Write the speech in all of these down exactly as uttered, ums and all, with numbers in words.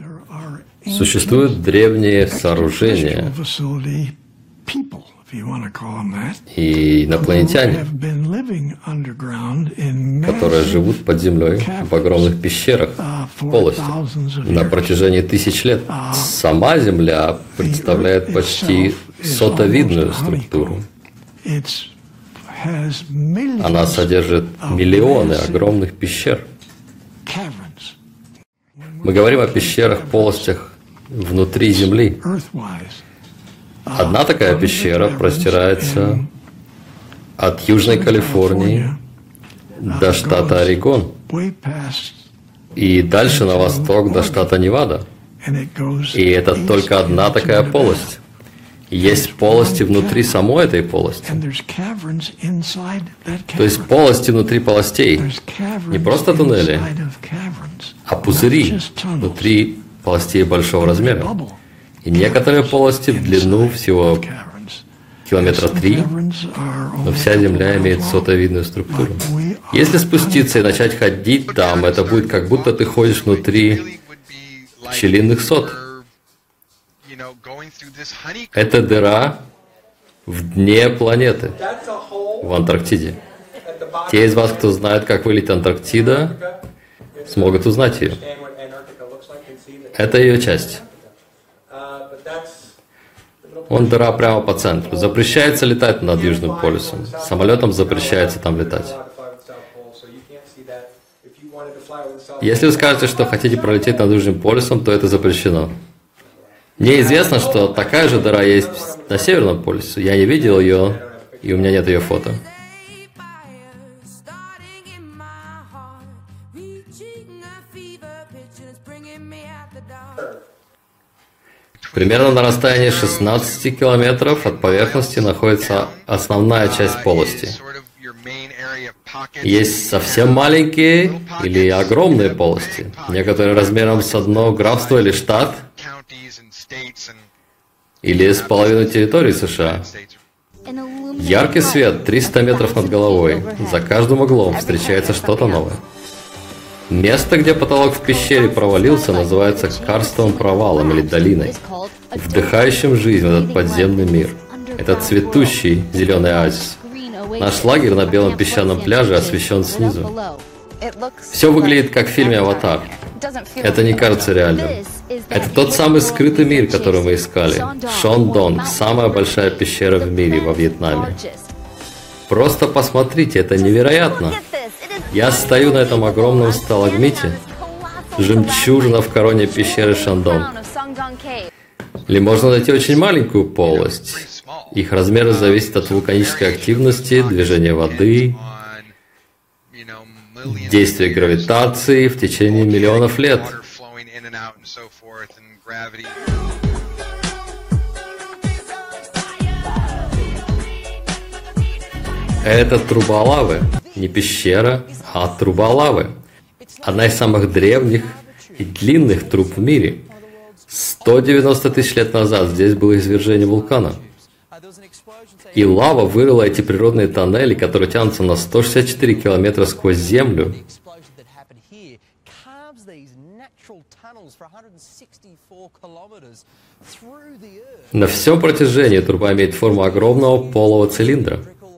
Существуют древние сооружения и инопланетяне, которые живут под землей в огромных пещерах, полостях, на протяжении тысяч лет. Сама Земля представляет почти сотовидную структуру. Она содержит миллионы огромных пещер. Мы говорим о пещерах, полостях внутри Земли. Одна такая пещера простирается от Южной Калифорнии до штата Орегон и дальше на восток до штата Невада. И это только одна такая полость. Есть полости внутри самой этой полости. То есть полости внутри полостей. Не просто туннели, а пузыри внутри полостей большого размера. И некоторые полости в длину всего километра три, но вся Земля имеет сотовидную структуру. Если спуститься и начать ходить там, это будет как будто ты ходишь внутри пчелиных сот. Это дыра в дне планеты, в Антарктиде. Те из вас, кто знает, как выглядит Антарктида, смогут узнать ее. Это ее часть. Вон дыра прямо по центру. Запрещается летать над Южным полюсом. Самолетам запрещается там летать. Если вы скажете, что хотите пролететь над Южным полюсом, то это запрещено. Мне известно, что такая же дыра есть на Северном полюсе. Я не видел ее, и у меня нет ее фото. Примерно на расстоянии шестнадцати километров от поверхности находится основная часть полости. Есть совсем маленькие или огромные полости, некоторые размером с одно графство или штат, или с половины территории США. Яркий свет триста метров над головой. За каждым углом встречается что-то новое. Место, где потолок в пещере провалился, называется карстовым провалом или долиной, вдыхающим жизнь в этот подземный мир. Это цветущий зеленый оазис. Наш лагерь на белом песчаном пляже освещен снизу. Все выглядит как в фильме «Аватар». Это не кажется реальным. Это тот самый скрытый мир, который мы искали. Шондонг, самая большая пещера в мире во Вьетнаме. Просто посмотрите, это невероятно. Я стою на этом огромном сталагмите, жемчужина в короне пещеры Шандонг. Или можно найти очень маленькую полость. Их размеры зависят от вулканической активности, движения воды, действия гравитации в течение миллионов лет. Это труба лавы. Не пещера, а труба лавы. Одна из самых древних и длинных труб в мире. сто девяносто тысяч лет назад здесь было извержение вулкана. И лава вырыла эти природные тоннели, которые тянутся на сто шестьдесят четыре километра сквозь землю. На всем протяжении труба имеет форму огромного полого цилиндра.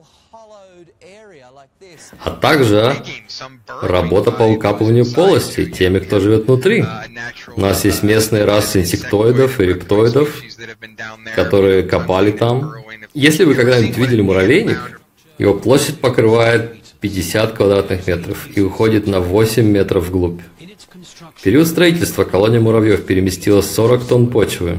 А также работа по выкапыванию полости теми, кто живет внутри. У нас есть местные расы инсектоидов и рептоидов, которые копали там. Если вы когда-нибудь видели муравейник, его площадь покрывает пятьдесят квадратных метров и уходит на восемь метров вглубь. В период строительства колония муравьев переместила сорок тонн почвы.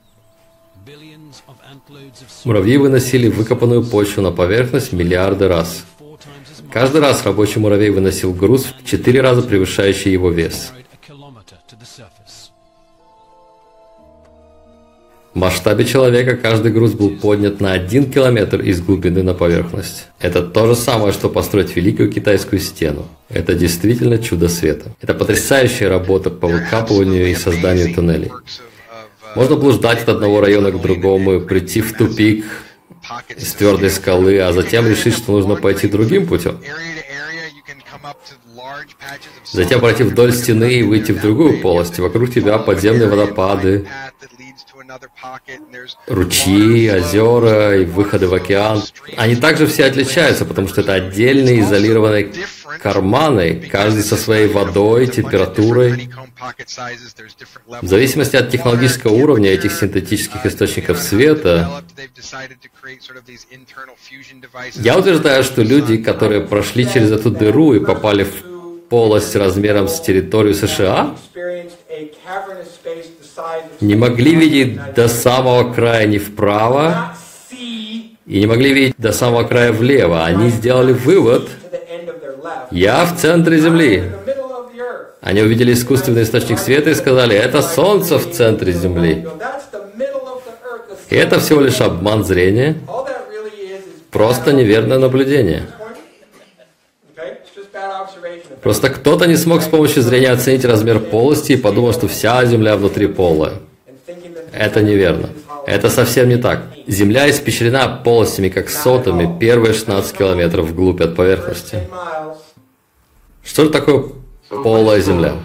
Муравьи выносили выкопанную почву на поверхность миллиарды раз. Каждый раз рабочий муравей выносил груз в четыре раза превышающий его вес. В масштабе человека каждый груз был поднят на один километр из глубины на поверхность. Это то же самое, что построить Великую Китайскую стену. Это действительно чудо света. Это потрясающая работа по выкапыванию и созданию туннелей. Можно блуждать от одного района к другому, прийти в тупик из твердой скалы, а затем решить, что нужно пойти другим путем. Затем пройти вдоль стены и выйти в другую полость. Вокруг тебя подземные водопады, ручьи, озера и выходы в океан. Они также все отличаются, потому что это отдельные изолированные карманы, каждый со своей водой, температурой. В зависимости от технологического уровня этих синтетических источников света, я утверждаю, что люди, которые прошли через эту дыру и попали в полость размером с территорию США, не могли видеть до самого края ни вправо и не могли видеть до самого края влево. Они сделали вывод: я в центре Земли. Они увидели искусственный источник света и сказали: это Солнце в центре Земли. И это всего лишь обман зрения, просто неверное наблюдение. Просто кто-то не смог с помощью зрения оценить размер полости и подумал, что вся Земля внутри полая. Это неверно. Это совсем не так. Земля испещрена полостями, как сотами, первые шестнадцать километров вглубь от поверхности. Что же такое полая Земля?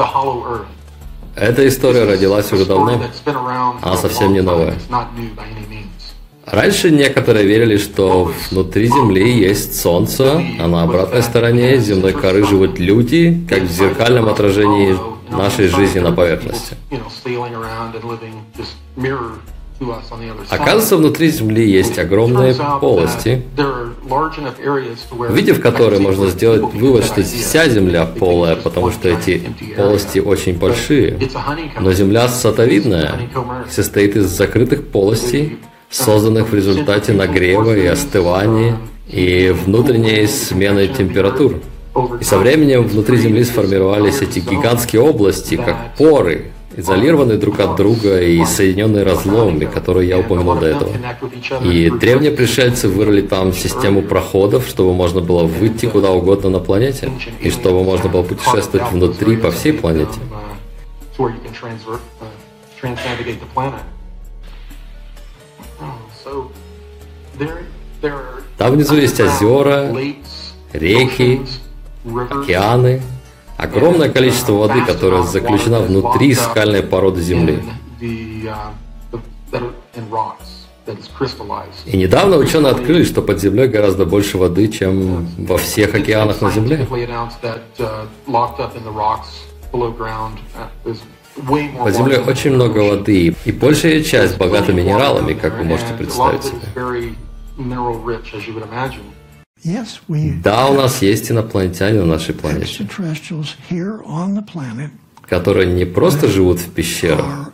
Эта история родилась уже давно. Она совсем не новая. Раньше некоторые верили, что внутри Земли есть Солнце, а на обратной стороне земной коры живут люди, как в зеркальном отражении нашей жизни на поверхности. Оказывается, внутри Земли есть огромные полости, увидев которые можно сделать вывод, что вся Земля полая, потому что эти полости очень большие. Но Земля сатовидная, состоит из закрытых полостей, созданных в результате нагрева и остывания и внутренней смены температур. И со временем внутри Земли сформировались эти гигантские области, как поры, изолированные друг от друга и соединенные разломами, которые я упомянул до этого. И древние пришельцы вырыли там систему проходов, чтобы можно было выйти куда угодно на планете, и чтобы можно было путешествовать внутри по всей планете. Там внизу есть озера, реки, океаны, огромное количество воды, которая заключена внутри скальной породы Земли. И недавно ученые открыли, что под землей гораздо больше воды, чем во всех океанах на Земле. Под землей очень много воды, и большая часть богата минералами, как вы можете представить себе. Да, у нас есть инопланетяне на нашей планете, которые не просто живут в пещерах.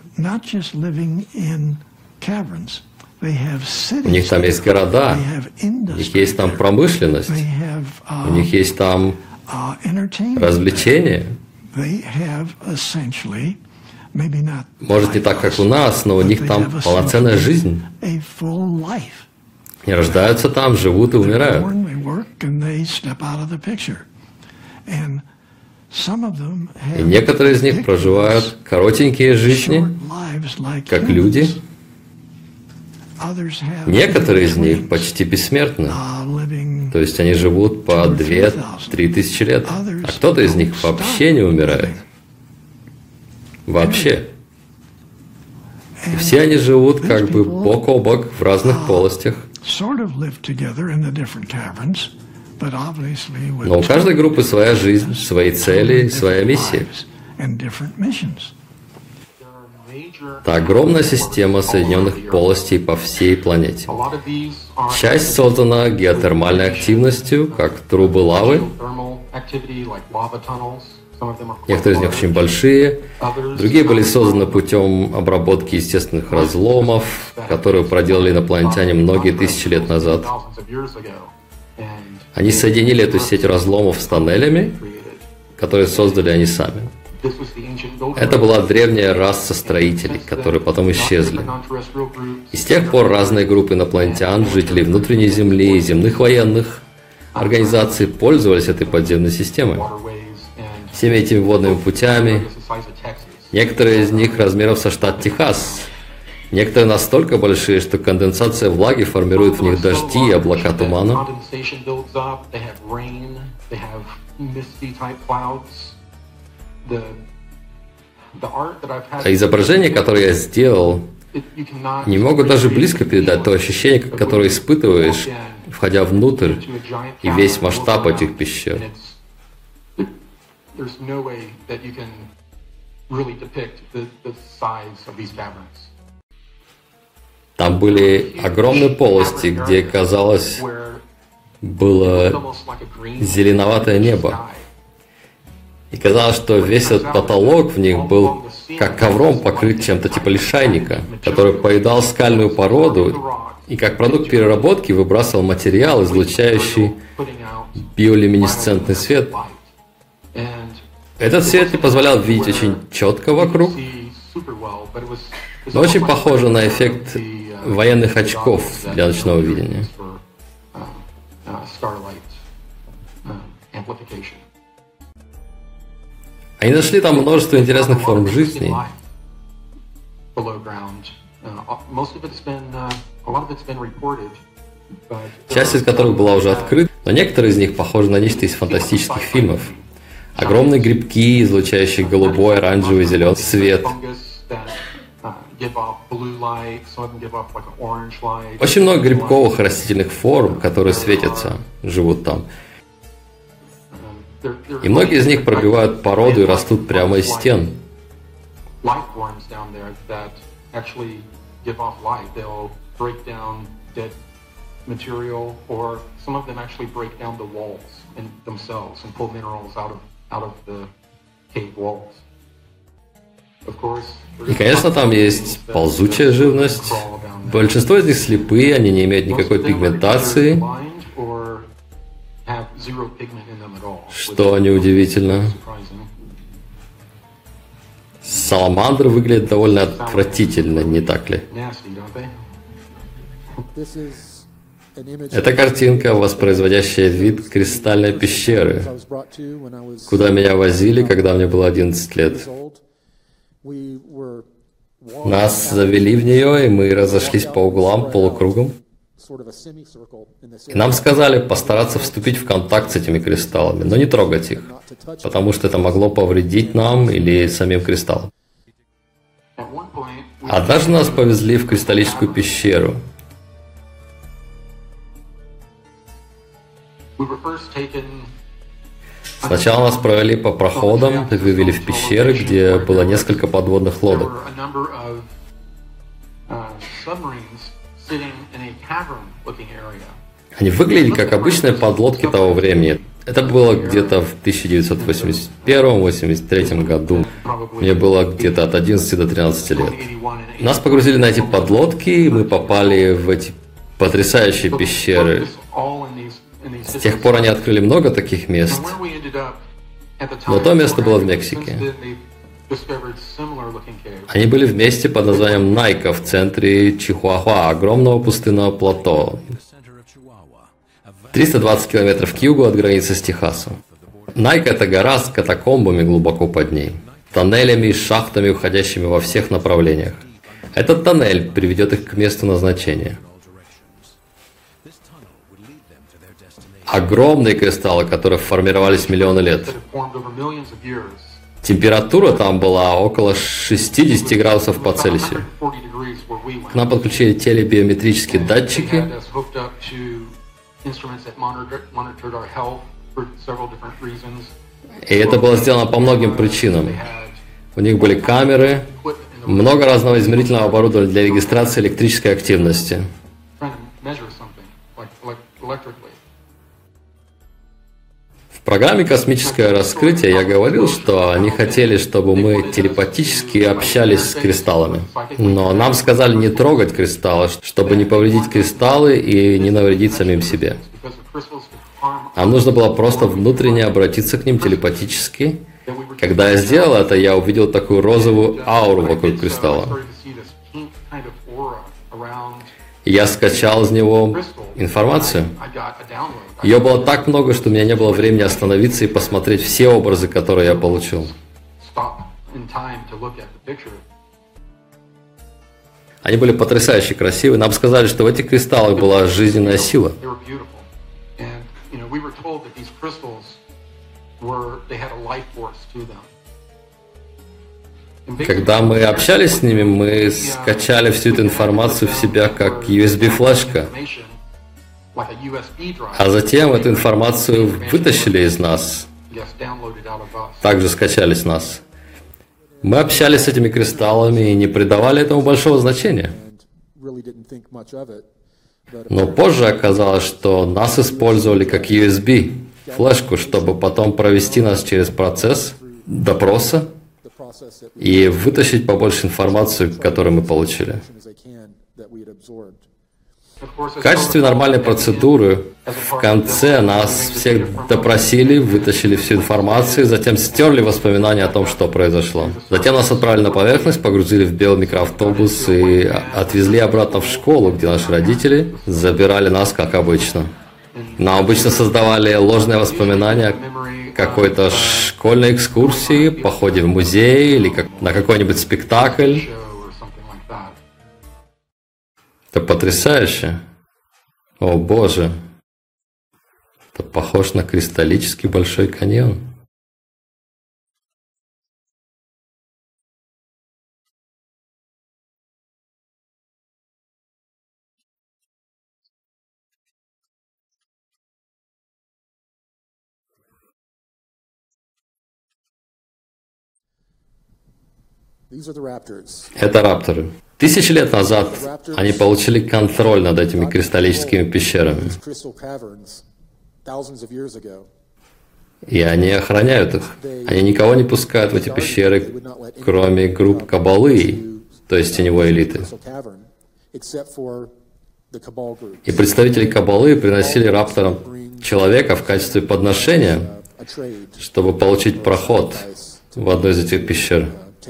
У них там есть города, у них есть там промышленность, у них есть там развлечения. Может, не так, как у нас, но у них там полноценная жизнь. Они рождаются там, живут и умирают. И некоторые из них проживают коротенькие жизни, как люди. Некоторые из них почти бессмертны. То есть они живут по две-три тысячи лет. А кто-то из них вообще не умирает. Вообще. И все они живут как бы бок о бок в разных полостях. Но у каждой группы своя жизнь, свои цели, своя миссия. Это огромная система соединенных полостей по всей планете. Часть создана геотермальной активностью, как трубы лавы. Некоторые из них очень большие, другие были созданы путем обработки естественных разломов, которые проделали инопланетяне многие тысячи лет назад. Они соединили эту сеть разломов с тоннелями, которые создали они сами. Это была древняя раса строителей, которые потом исчезли. И с тех пор разные группы инопланетян, жителей внутренней Земли и земных военных организаций пользовались этой подземной системой. Всеми этими водными путями. Некоторые из них размеров со штат Техас. Некоторые настолько большие, что конденсация влаги формирует в них дожди и облака тумана. А изображения, которые я сделал, не могут даже близко передать то ощущение, которое испытываешь, входя внутрь, и весь масштаб этих пещер. Там были огромные полости, где, казалось, было зеленоватое небо. И казалось, что весь этот потолок в них был как ковром покрыт чем-то типа лишайника, который поедал скальную породу и как продукт переработки выбрасывал материал, излучающий биолюминесцентный свет. Этот свет не позволял видеть очень четко вокруг, но очень похоже на эффект военных очков для ночного видения. Они нашли там множество интересных форм жизни. Часть из которых была уже открыта, но некоторые из них похожи на нечто из фантастических фильмов. Огромные грибки, излучающие голубой, оранжевый, зеленый свет. Очень много грибковых растительных форм, которые светятся, живут там. И многие из них пробивают породу и растут прямо из стен. И, конечно, там есть ползучая живность. Большинство из них слепые, они не имеют никакой пигментации, что неудивительно. Саламандры выглядят довольно отвратительно, не так ли? Это картинка, воспроизводящая вид кристальной пещеры, куда меня возили, когда мне было одиннадцать лет. Нас завели в нее, и мы разошлись по углам полукругом. И нам сказали постараться вступить в контакт с этими кристаллами, но не трогать их, потому что это могло повредить нам или самим кристаллам. Однажды нас повезли в кристаллическую пещеру. Сначала нас провели по проходам и вывели в пещеры, где было несколько подводных лодок. Они выглядели как обычные подлодки того времени. Это было где-то в тысяча девятьсот восемьдесят первом — восемьдесят третьем году. Мне было где-то от одиннадцати до тринадцати лет. Нас погрузили на эти подлодки, и мы попали в эти потрясающие пещеры. С тех пор они открыли много таких мест, но то место было в Мексике. Они были в месте под названием Найка в центре Чихуахуа, огромного пустынного плато, триста двадцать километров к югу от границы с Техасом. Найка – это гора с катакомбами глубоко под ней, тоннелями и шахтами, уходящими во всех направлениях. Этот тоннель приведет их к месту назначения. Огромные кристаллы, которые формировались миллионы лет. Температура там была около шестидесяти градусов по Цельсию. К нам подключили телебиометрические датчики. И это было сделано по многим причинам. У них были камеры, много разного измерительного оборудования для регистрации электрической активности. В программе «Космическое раскрытие» я говорил, что они хотели, чтобы мы телепатически общались с кристаллами. Но нам сказали не трогать кристаллы, чтобы не повредить кристаллы и не навредить самим себе. Нам нужно было просто внутренне обратиться к ним телепатически. Когда я сделал это, я увидел такую розовую ауру вокруг кристалла. Я скачал из него информацию. Ее было так много, что у меня не было времени остановиться и посмотреть все образы, которые я получил. Они были потрясающе красивы. Нам сказали, что в этих кристаллах была жизненная сила. Когда мы общались с ними, мы скачали всю эту информацию в себя как ю эс би-флешка, а затем эту информацию вытащили из нас, также скачали с нас. Мы общались с этими кристаллами и не придавали этому большого значения. Но позже оказалось, что нас использовали как ю эс би-флешку, чтобы потом провести нас через процесс допроса и вытащить побольше информации, которую мы получили. В качестве нормальной процедуры в конце нас всех допросили, вытащили всю информацию, затем стерли воспоминания о том, что произошло. Затем нас отправили на поверхность, погрузили в белый микроавтобус и отвезли обратно в школу, где наши родители забирали нас, как обычно. Нам обычно создавали ложные воспоминания какой-то школьной экскурсии, походе в музей или как на какой-нибудь спектакль. Это потрясающе. О боже. Это похож на кристаллический большой каньон. Это рапторы. Тысячи лет назад они получили контроль над этими кристаллическими пещерами. И они охраняют их. Они никого не пускают в эти пещеры, кроме групп Каббалы, то есть теневой элиты. И представители Каббалы приносили рапторам человека в качестве подношения, чтобы получить проход в одну из этих пещер.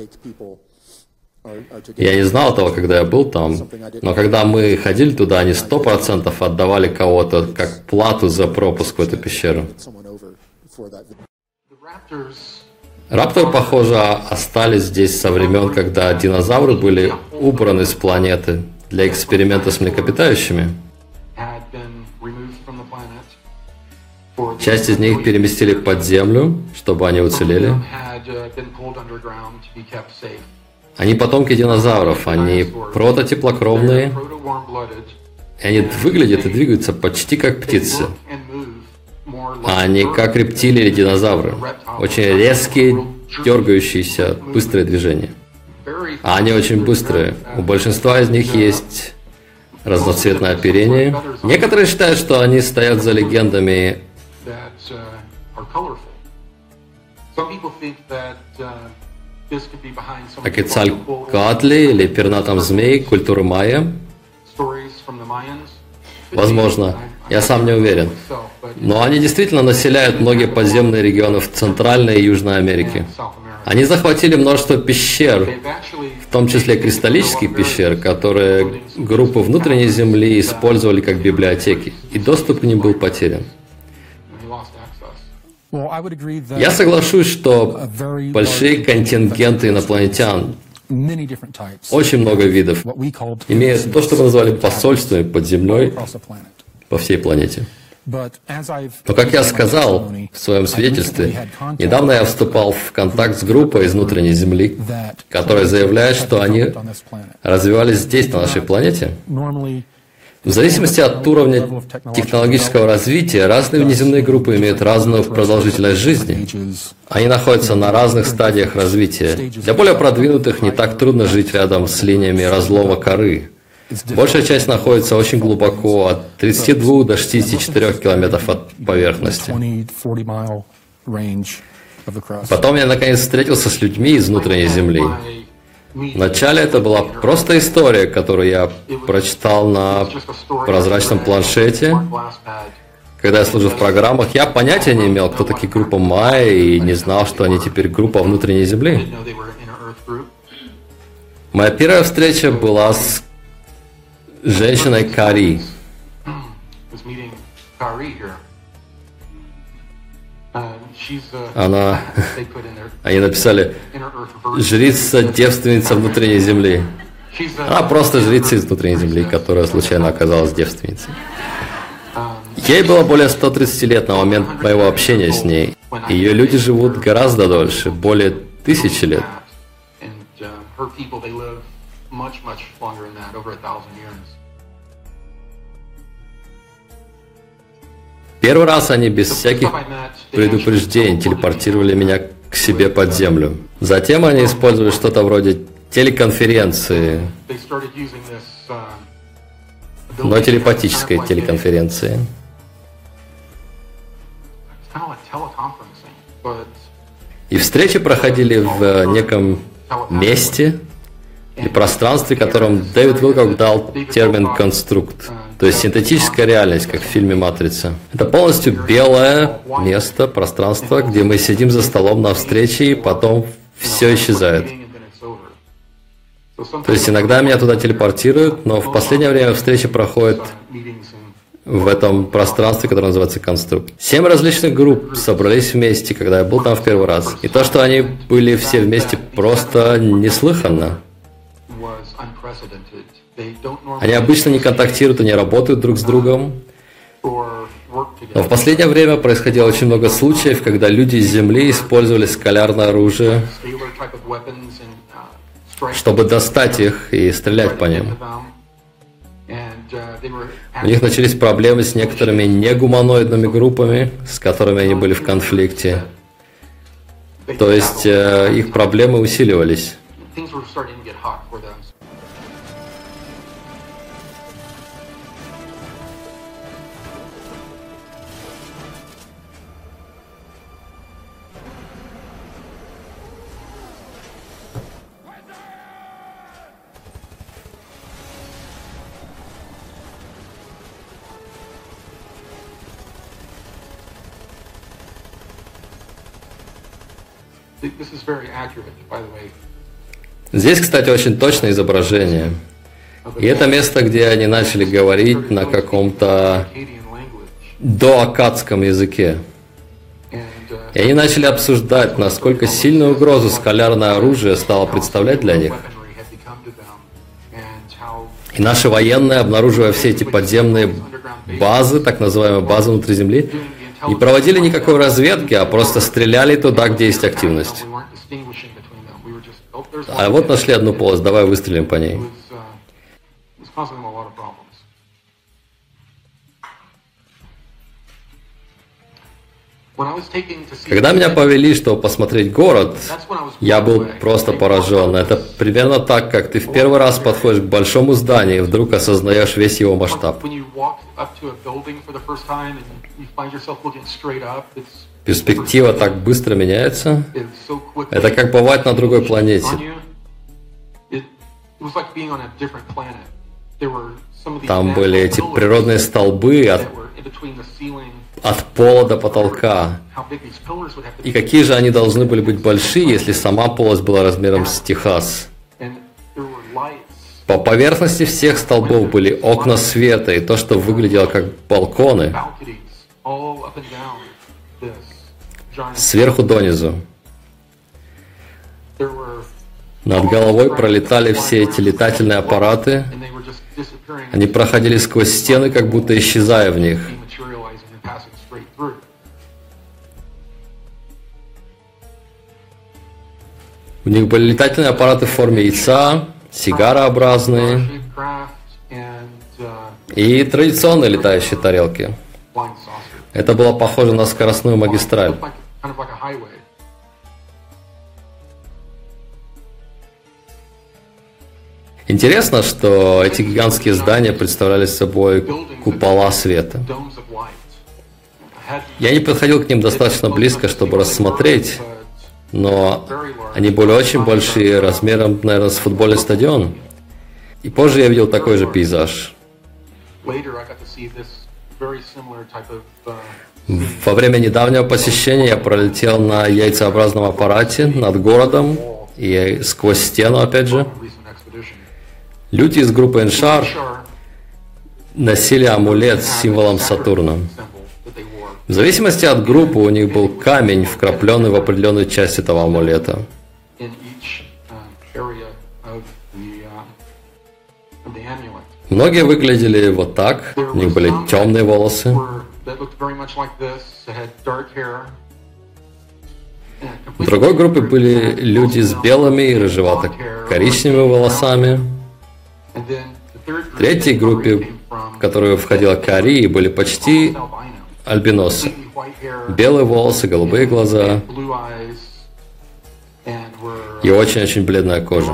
Я не знал этого, когда я был там, но когда мы ходили туда, они сто процентов отдавали кого-то как плату за пропуск в эту пещеру. Рапторы, похоже, остались здесь со времен, когда динозавры были убраны с планеты для эксперимента с млекопитающими. Часть из них переместили под землю, чтобы они уцелели. Они потомки динозавров, они прототеплокровные, и они выглядят и двигаются почти как птицы, а не как рептилии или динозавры. Очень резкие, дергающиеся, быстрые движения. А они очень быстрые. У большинства из них есть разноцветное оперение. Некоторые считают, что они стоят за легендами о Кецалькоатле или пернатом змей культуры майя. Возможно, я сам не уверен. Но они действительно населяют многие подземные регионы в Центральной и Южной Америке. Они захватили множество пещер, в том числе кристаллических пещер, которые группы внутренней Земли использовали как библиотеки, и доступ к ним был потерян. Я соглашусь, что большие контингенты инопланетян, очень много видов, имеют то, что мы назвали посольствами под землей по всей планете. Но, как я сказал в своем свидетельстве, недавно я вступал в контакт с группой из внутренней Земли, которая заявляет, что они развивались здесь, на нашей планете. В зависимости от уровня технологического развития, разные внеземные группы имеют разную продолжительность жизни. Они находятся на разных стадиях развития. Для более продвинутых не так трудно жить рядом с линиями разлома коры. Большая часть находится очень глубоко, от тридцати двух до шестидесяти четырёх километров от поверхности. Потом я наконец встретился с людьми из внутренней Земли. Вначале это была просто история, которую я прочитал на прозрачном планшете. Когда я служил в программах, я понятия не имел, кто такие группа майя, и не знал, что они теперь группа внутренней Земли. Моя первая встреча была с женщиной Кари. Она, они написали «жрица-девственница внутренней Земли». Она просто жрица из внутренней Земли, которая случайно оказалась девственницей. Ей было более ста тридцати лет на момент моего общения с ней. Ее люди живут гораздо дольше, более тысячи лет. Первый раз они без всяких предупреждений телепортировали меня к себе под землю. Затем они использовали что-то вроде телеконференции, но телепатической телеконференции. И встречи проходили в неком месте или пространстве, которым Дэвид Вилкок дал термин «конструкт», то есть синтетическая реальность, как в фильме «Матрица». Это полностью белое место, пространство, где мы сидим за столом на встрече, и потом все исчезает. То есть иногда меня туда телепортируют, но в последнее время встречи проходят в этом пространстве, которое называется «Конструкт». Семь различных групп собрались вместе, когда я был там в первый раз. И то, что они были все вместе, просто неслыханно. Они обычно не контактируют и не работают друг с другом. Но в последнее время происходило очень много случаев, когда люди из Земли использовали скалярное оружие, чтобы достать их и стрелять по ним. У них начались проблемы с некоторыми негуманоидными группами, с которыми они были в конфликте. То есть э, их проблемы усиливались. Здесь, кстати, очень точное изображение. И это место, где они начали говорить на каком-то доаккадском языке. И они начали обсуждать, насколько сильную угрозу скалярное оружие стало представлять для них. И наши военные, обнаруживая все эти подземные базы, так называемые базы внутри Земли, не проводили никакой разведки, а просто стреляли туда, где есть активность. А вот нашли одну полость, давай выстрелим по ней. Когда меня повели, чтобы посмотреть город, я был просто поражен. Это примерно так, как ты в первый раз подходишь к большому зданию и вдруг осознаешь весь его масштаб. Перспектива так быстро меняется. Это как бывает на другой планете. Там были эти природные столбы от, от пола до потолка. И какие же они должны были быть большие, если сама полость была размером с Техас? По поверхности всех столбов были окна света и то, что выглядело как балконы. Сверху донизу. Над головой пролетали все эти летательные аппараты. Они проходили сквозь стены, как будто исчезая в них. У них были летательные аппараты в форме яйца, сигарообразные и традиционные летающие тарелки. Это было похоже на скоростную магистраль. Интересно, что эти гигантские здания представляли собой купола света. Я не подходил к ним достаточно близко, чтобы рассмотреть, но они были очень большие, размером, наверное, с футбольный стадион. И позже я видел такой же пейзаж. Во время недавнего посещения я пролетел на яйцеобразном аппарате над городом и сквозь стену, опять же. Люди из группы Эншар носили амулет с символом Сатурна. В зависимости от группы у них был камень, вкрапленный в определенную часть этого амулета. Многие выглядели вот так, у них были темные волосы. В другой группе были люди с белыми и рыжевато-коричневыми волосами. В третьей группе, в которую входила Кори, были почти альбиносы. Белые волосы, голубые глаза и очень-очень бледная кожа.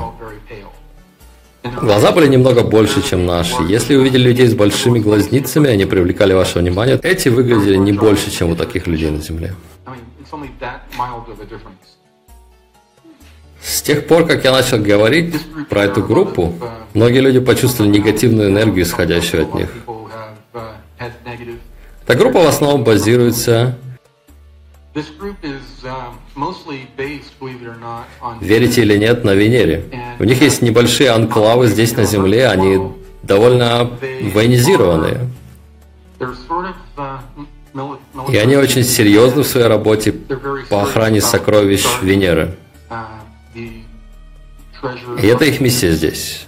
Глаза были немного больше, чем наши. Если увидели людей с большими глазницами, они привлекали ваше внимание. Эти выглядели не больше, чем у таких людей на Земле. С тех пор, как я начал говорить про эту группу, многие люди почувствовали негативную энергию, исходящую от них. Эта группа в основном базируется, верите или нет, на Венере. У них есть небольшие анклавы здесь на Земле, они довольно военизированные. И они очень серьезны в своей работе по охране сокровищ Венеры. И это их миссия здесь.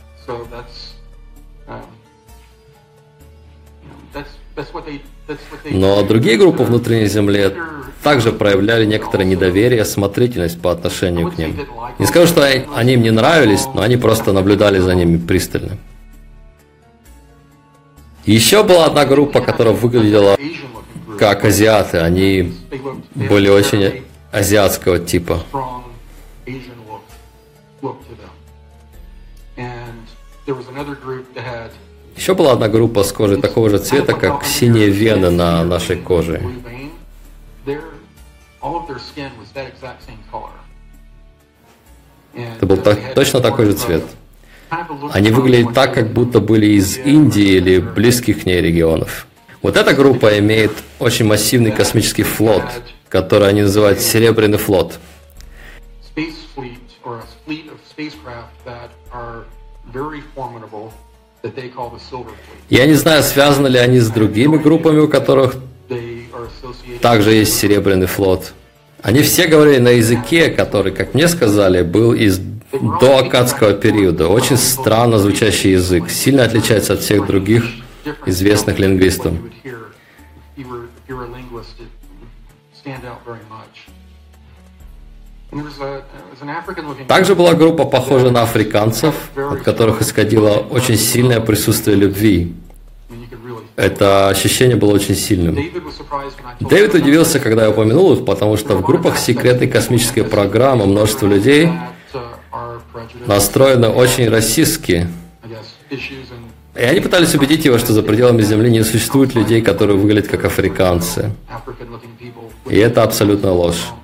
Но другие группы внутри Земли также проявляли некоторое недоверие и осмотрительность по отношению к ним. Не скажу, что они им не нравились, но они просто наблюдали за ними пристально. Еще была одна группа, которая выглядела как азиаты. Они были очень азиатского типа. Еще была одна группа с кожей такого же цвета, как синие вены на нашей коже. Это был так, точно такой же цвет. Они выглядели так, как будто были из Индии или близких к ней регионов. Вот эта группа имеет очень массивный космический флот, который они называют Серебряный флот. Я не знаю, связаны ли они с другими группами, у которых также есть Серебряный флот. Они все говорили на языке, который, как мне сказали, был из доаккадского периода. Очень странно звучащий язык, сильно отличается от всех других известных лингвистов. Также была группа, похожая на африканцев, от которых исходило очень сильное присутствие любви. Это ощущение было очень сильным. Дэвид удивился, когда я упомянул их, потому что в группах секретной космической программы множество людей настроены очень расистски. И они пытались убедить его, что за пределами Земли не существует людей, которые выглядят как африканцы. И это абсолютно ложь.